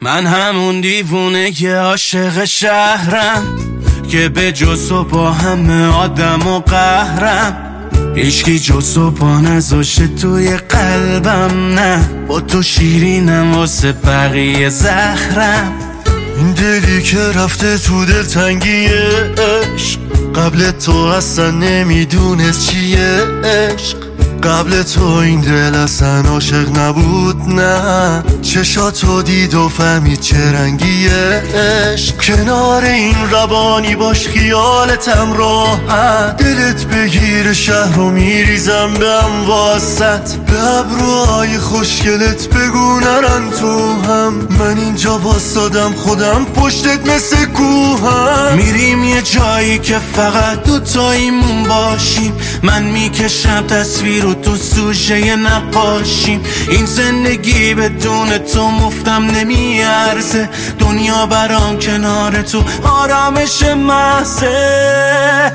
من همون دیوونه که عاشق شهرم، که به جز و با همه آدم و قهرم. هیچکی جز و با نذاشه توی قلبم، نه با تو شیرینم واسه بقیه زهرم. این دلی که رفته تو دلتنگی عشق، قبل تو اصلا نمیدونست چیه عشق. قبل تو این دل اصلا عاشق نبود، نه چشاتو دید و فهمید چه رنگیه عشق. کنار این روانی باش خیالتم راحت، دلت بگیر شهر و میریزم به هم واسط. به ابروهای خوشگلت بگو نرن تو هم، من اینجا واسادم خودم پشتت مثل کوهم. میریم یه جایی که فقط دوتاییمون باشیم، من میکشم تصویر و تو سوژه نقاشیم. این زندگی بدون تو مفتم نمیارزه، دنیا برام کنار تو آرامش محضه.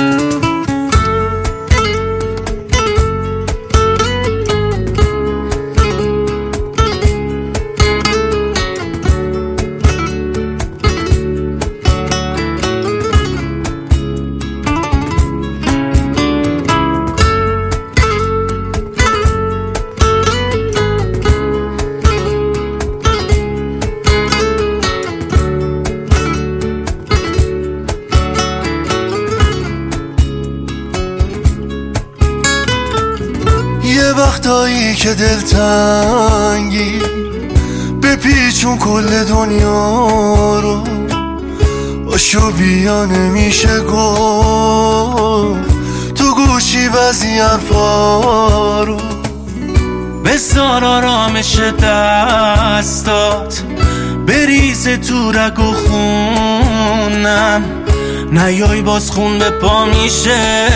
یه وقتایی که دلتنگی بپیچون کل دنیا رو، باشو بیا نمیشه گفت تو گوشی بعضی حرفا رو. بذار آرامش دستات بریزه تو رگ و خونم، نیای باز خون به پا میشه،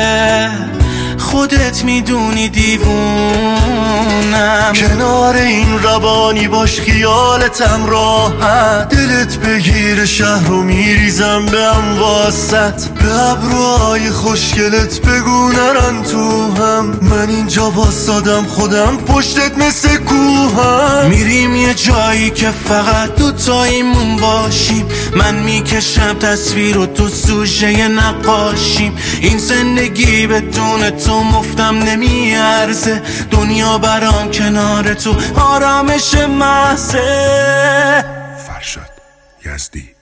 خودت میدونی دیوونم. کنار این روانی باش خیالتم راحت، دلت بگیر شهر رو میریزم به هم واسط. به ابروهای خوشگلت بگو نرن تو هم، من اینجا واسادم خودم پشتت مثل کوهم. میریم یه جایی که فقط دوتاییمون باشیم، من میکشم تصویر و تو سوژه نقاشیم. این زندگی بدون تو مفتم نمیارزه، دنیا برام کنار تو آرامش محضه. فرشاد یزدی.